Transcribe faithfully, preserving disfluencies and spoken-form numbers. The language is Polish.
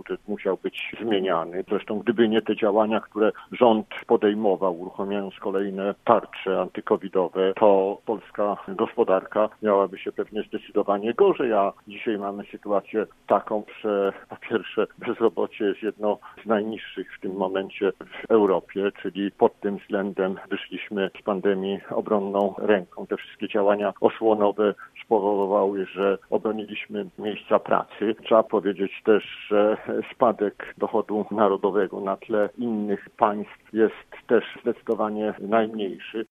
budżet musiał być zmieniany. Zresztą gdyby nie te działania, które rząd podejmował, uruchamiając kolejne tarcze antykowidowe, to polska gospodarka miałaby się pewnie zdecydowanie gorzej, a dzisiaj mamy sytuację taką, że po pierwsze bezrobocie jest jedno z najniższych w tym momencie w Europie, czyli pod tym względem wyszliśmy z pandemii obronną ręką. Te wszystkie działania osłonowe spowodowały, że obroniliśmy miejsca pracy. Trzeba powiedzieć też, że spadek dochodu narodowego na tle innych państw jest też zdecydowanie najmniejszy.